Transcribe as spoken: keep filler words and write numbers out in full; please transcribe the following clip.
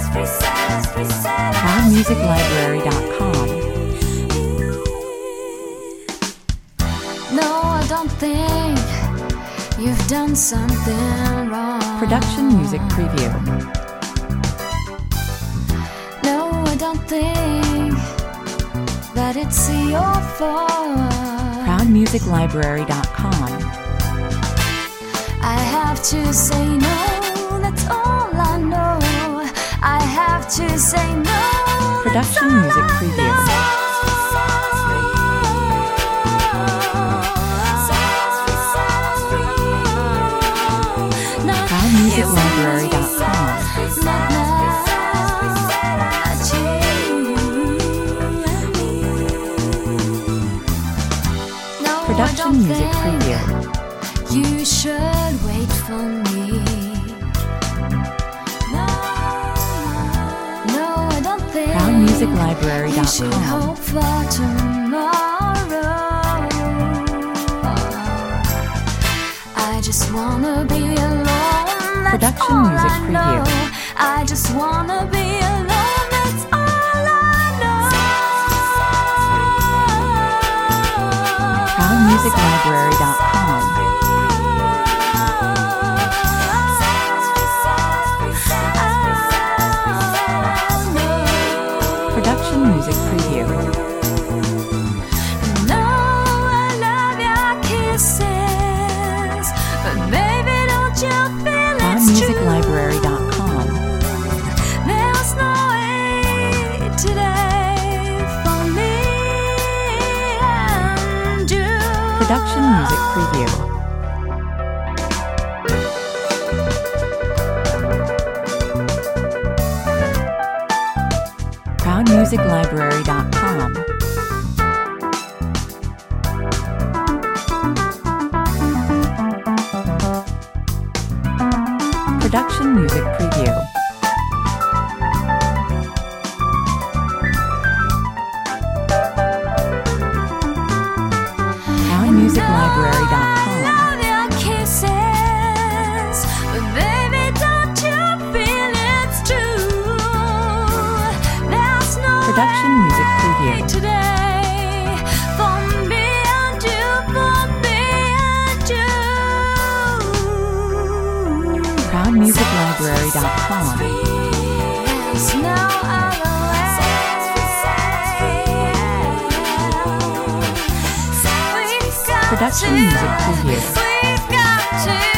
proud music library dot com. No, I don't think you've done something wrong. Production music preview. No, I don't think that it's your fault. proud music library dot com. I have to say no, that's all I know. I have to say no. Production music preview. proud music library dot com. Production music preview. You should wait for me. No, no, I don't think proud music library you dot should com. hope for tomorrow. I just wanna be alone. That's Production all music I know. preview. I just wanna be alone. That's all I know. proud music library dot com. Production music preview. No, I love your kisses, but baby, don't you feel proud it's music true? library dot com. There's no way today for me and you. Production music preview. proud music library dot com. Production music preview. proud music library dot com. I love your kisses, but baby, don't you feel it's true? There's no Production music preview. way today for me and you, for me and you. proud music library dot com. There's no other way. We've got Production to, music preview. we've got to